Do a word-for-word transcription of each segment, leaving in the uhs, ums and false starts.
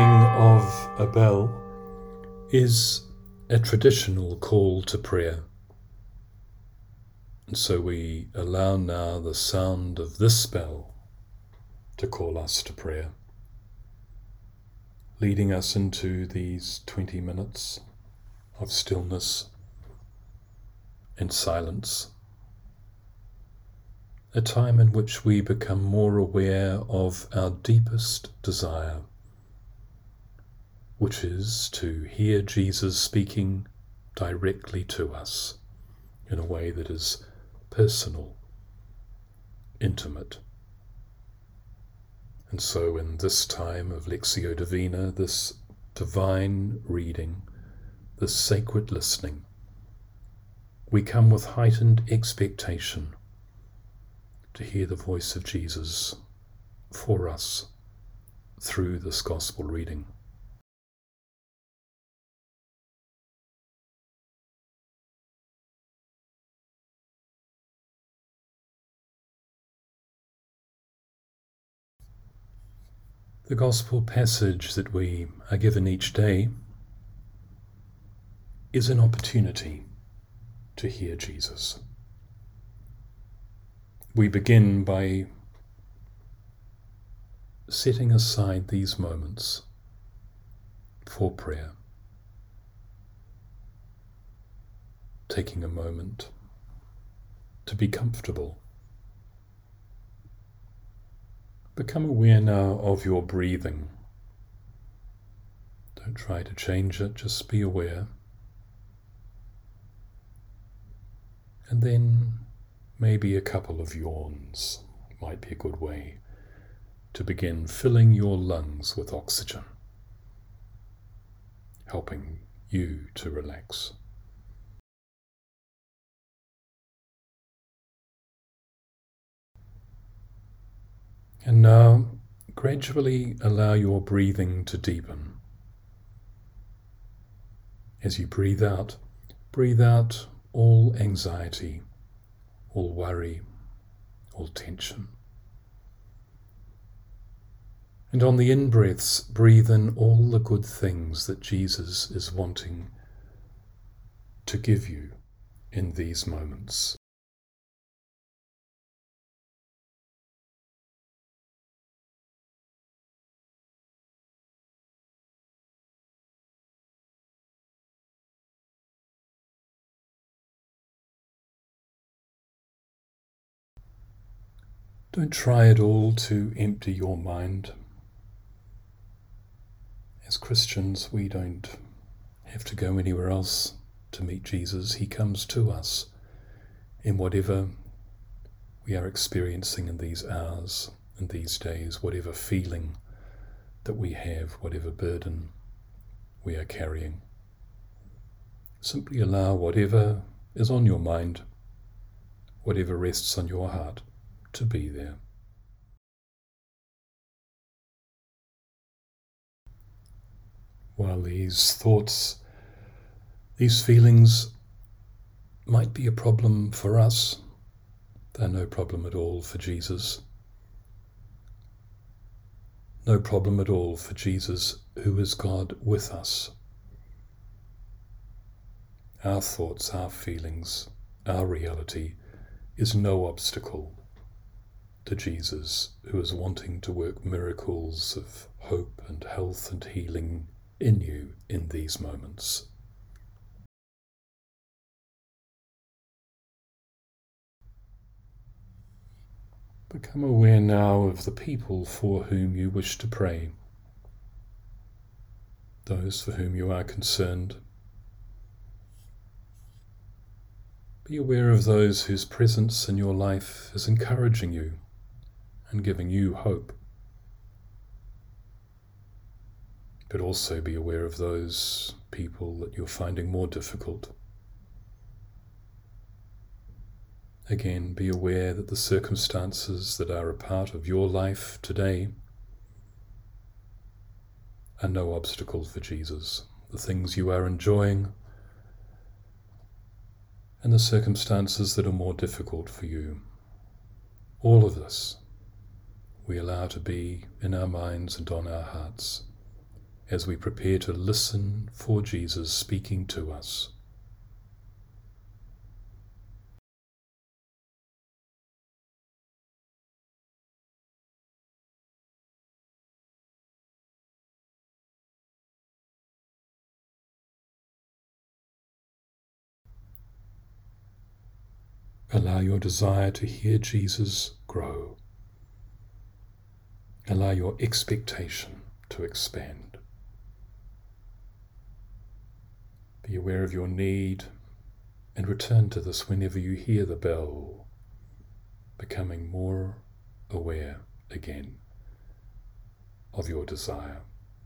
ringing of a bell is a traditional call to prayer. And so we allow now the sound of this bell to call us to prayer, leading us into these twenty minutes of stillness and silence, a time in which we become more aware of our deepest desire, which is to hear Jesus speaking directly to us in a way that is personal, intimate. And so in this time of Lectio Divina, this divine reading, this sacred listening, we come with heightened expectation to hear the voice of Jesus for us through this gospel reading. The gospel passage that we are given each day is an opportunity to hear Jesus. We begin by setting aside these moments for prayer, taking a moment to be comfortable. Become aware now of your breathing. Don't try to change it, just be aware. And then maybe a couple of yawns might be a good way to begin filling your lungs with oxygen, helping you to relax. And now, gradually allow your breathing to deepen. As you breathe out, breathe out all anxiety, all worry, all tension. And on the in-breaths, breathe in all the good things that Jesus is wanting to give you in these moments. Don't try at all to empty your mind. As Christians, we don't have to go anywhere else to meet Jesus. He comes to us in whatever we are experiencing in these hours, in these days, whatever feeling that we have, whatever burden we are carrying. Simply allow whatever is on your mind, whatever rests on your heart, to be there. While these thoughts, these feelings might be a problem for us, they're no problem at all for Jesus. No problem at all for Jesus, who is God with us. Our thoughts, our feelings, our reality is no obstacle to Jesus, who is wanting to work miracles of hope and health and healing in you in these moments. Become aware now of the people for whom you wish to pray, those for whom you are concerned. Be aware of those whose presence in your life is encouraging you and giving you hope. But also be aware of those people that you're finding more difficult. Again, be aware that the circumstances that are a part of your life today are no obstacle for Jesus. The things you are enjoying and the circumstances that are more difficult for you. All of this we allow to be in our minds and on our hearts as we prepare to listen for Jesus speaking to us. Allow your desire to hear Jesus grow. Allow your expectation to expand. Be aware of your need and return to this whenever you hear the bell, becoming more aware again of your desire.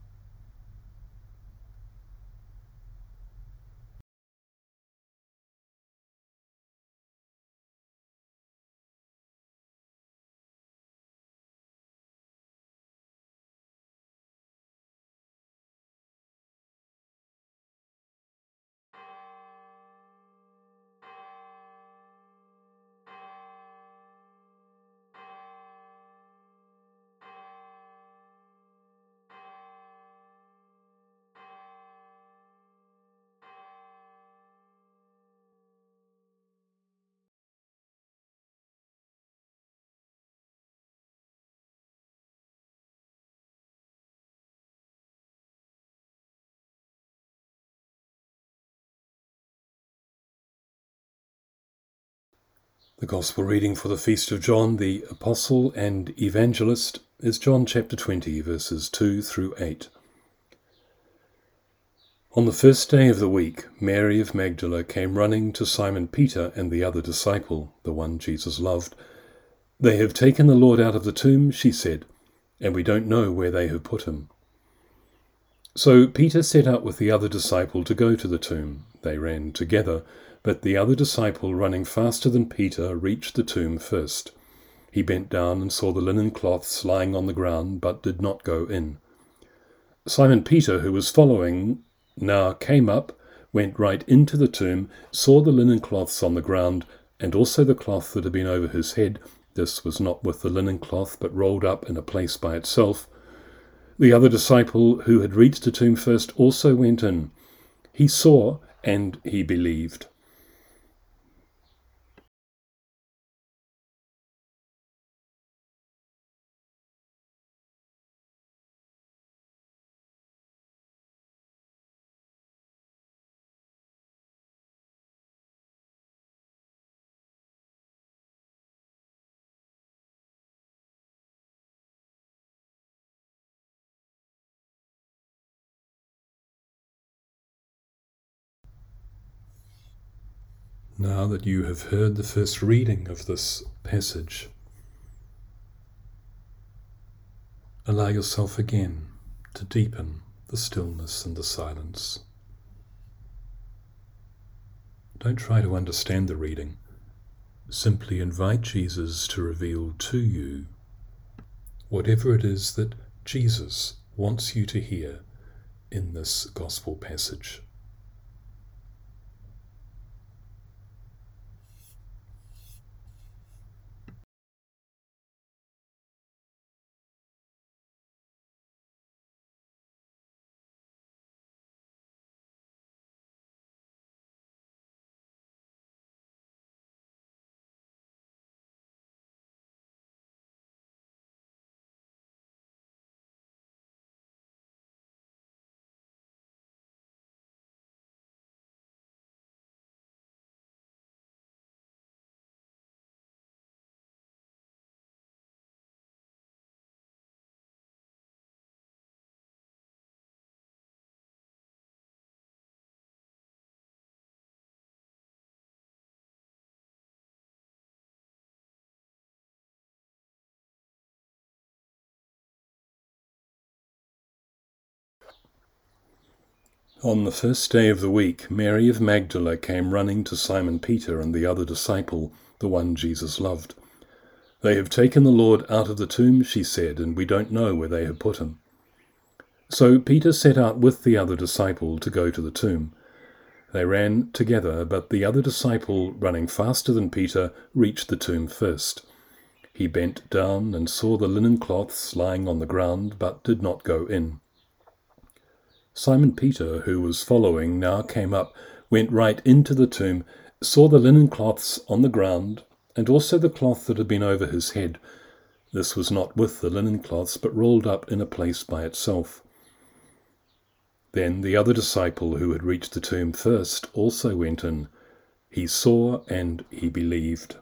The Gospel reading for the Feast of John, the Apostle and Evangelist, is John chapter twenty, verses two through eight. On the first day of the week, Mary of Magdala came running to Simon Peter and the other disciple, the one Jesus loved. "They have taken the Lord out of the tomb," she said, "and we don't know where they have put him." So Peter set out with the other disciple to go to the tomb. They ran together, but the other disciple, running faster than Peter, reached the tomb first. He bent down and saw the linen cloths lying on the ground, but did not go in. Simon Peter, who was following, now came up, went right into the tomb, saw the linen cloths on the ground, and also the cloth that had been over his head. This was not with the linen cloth, but rolled up in a place by itself. The other disciple, who had reached the tomb first, also went in. He saw, and he believed. Now that you have heard the first reading of this passage, allow yourself again to deepen the stillness and the silence. Don't try to understand the reading. Simply invite Jesus to reveal to you whatever it is that Jesus wants you to hear in this gospel passage. On the first day of the week, Mary of Magdala came running to Simon Peter and the other disciple, the one Jesus loved. "They have taken the Lord out of the tomb," she said, "and we don't know where they have put him." So Peter set out with the other disciple to go to the tomb. They ran together, but the other disciple, running faster than Peter, reached the tomb first. He bent down and saw the linen cloths lying on the ground, but did not go in. Simon Peter, who was following, now came up, went right into the tomb, saw the linen cloths on the ground, and also the cloth that had been over his head. This was not with the linen cloths, but rolled up in a place by itself. Then the other disciple who had reached the tomb first also went in. He saw and he believed.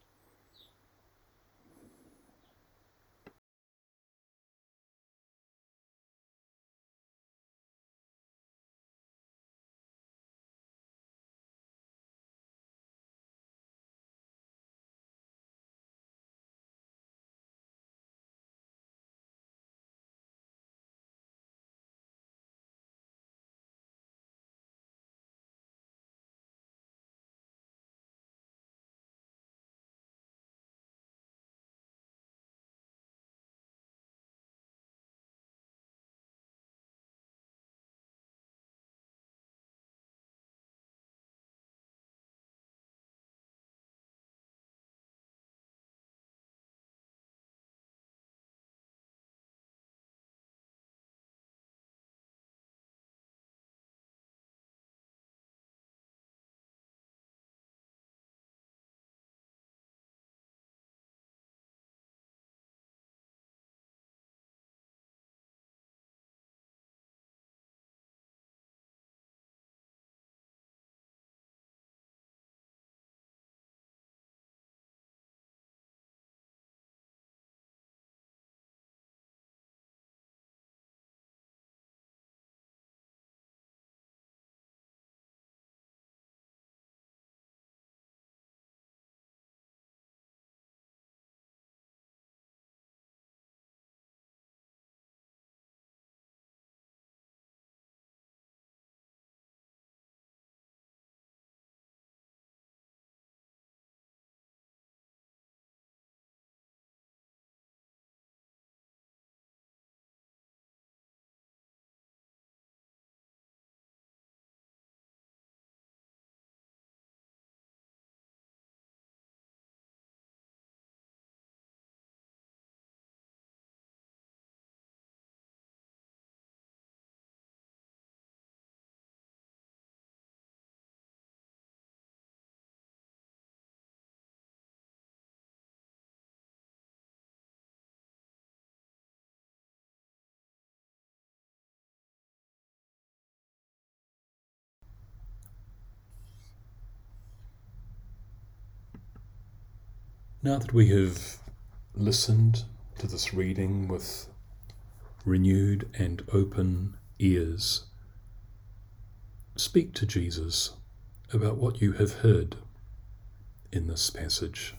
Now that we have listened to this reading with renewed and open ears, speak to Jesus about what you have heard in this passage.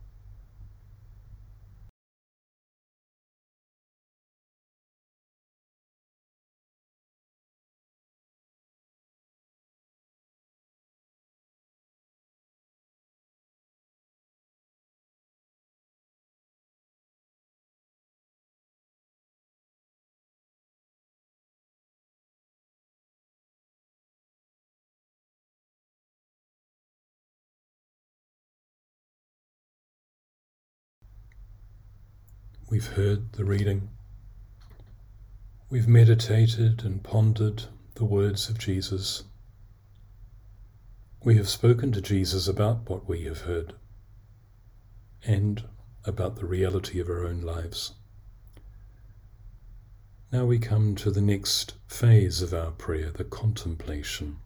We've heard the reading. We've meditated and pondered the words of Jesus. We have spoken to Jesus about what we have heard and about the reality of our own lives. Now we come to the next phase of our prayer, the contemplation.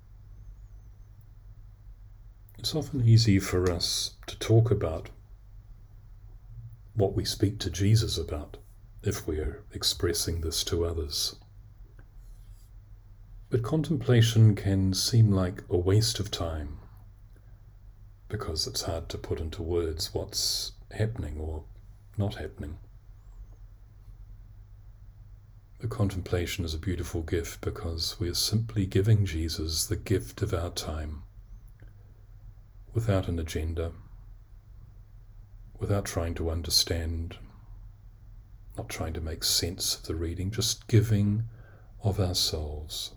It's often easy for us to talk about what we speak to Jesus about if we are expressing this to others. But contemplation can seem like a waste of time because it's hard to put into words what's happening or not happening. The contemplation is a beautiful gift because we are simply giving Jesus the gift of our time without an agenda, without trying to understand, not trying to make sense of the reading, just giving of ourselves.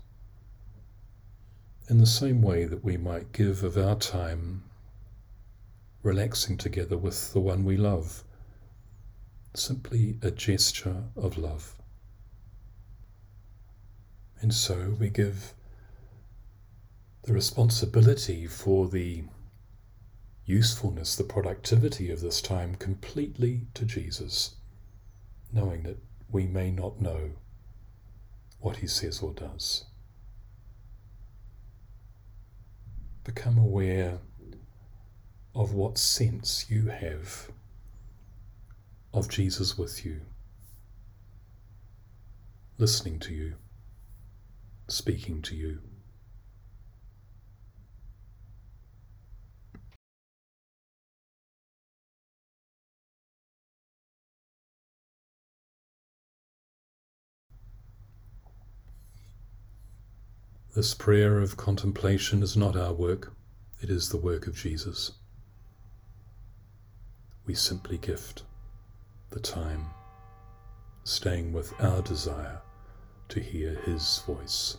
In the same way that we might give of our time relaxing together with the one we love, simply a gesture of love. And so we give the responsibility for the usefulness, the productivity of this time completely to Jesus, knowing that we may not know what he says or does. Become aware of what sense you have of Jesus with you, listening to you, speaking to you. This prayer of contemplation is not our work, it is the work of Jesus. We simply gift the time, staying with our desire to hear his voice.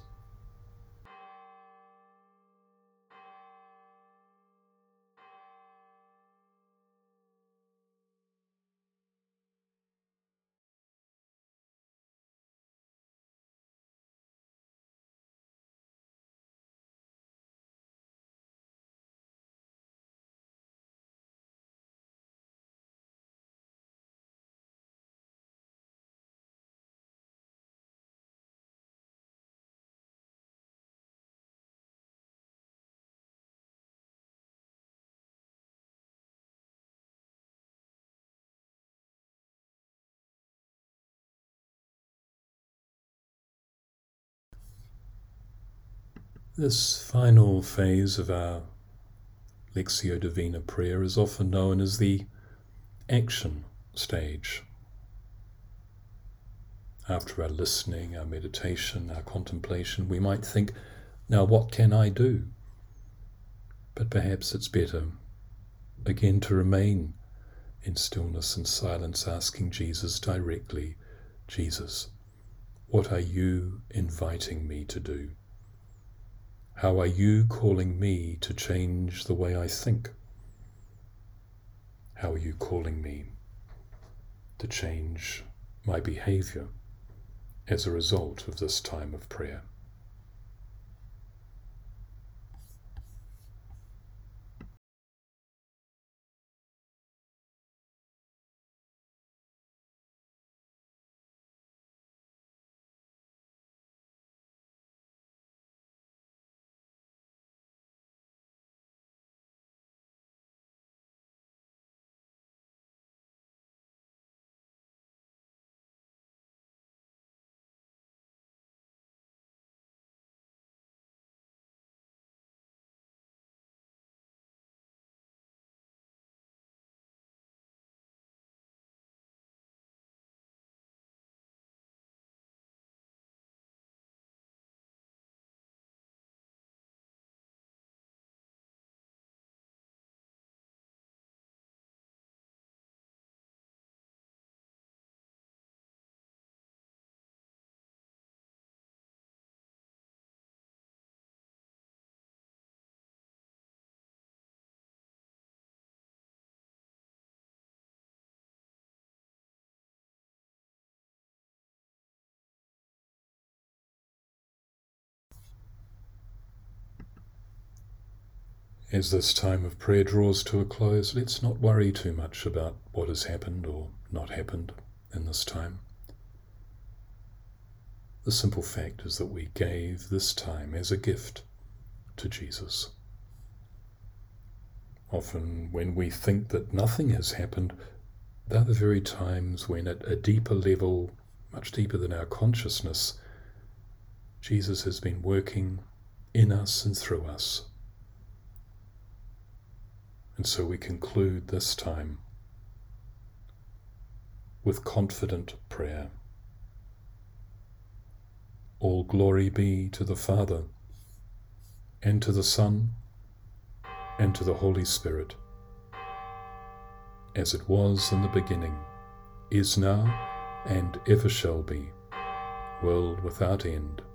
This final phase of our Lectio Divina prayer is often known as the action stage. After our listening, our meditation, our contemplation, we might think, now what can I do? But perhaps it's better, again, to remain in stillness and silence, asking Jesus directly, Jesus, what are you inviting me to do? How are you calling me to change the way I think? How are you calling me to change my behavior as a result of this time of prayer? As this time of prayer draws to a close, let's not worry too much about what has happened or not happened in this time. The simple fact is that we gave this time as a gift to Jesus. Often when we think that nothing has happened, they're the very times when at a deeper level, much deeper than our consciousness, Jesus has been working in us and through us. And so we conclude this time with confident prayer. All glory be to the Father, and to the Son, and to the Holy Spirit, as it was in the beginning, is now, and ever shall be, world without end.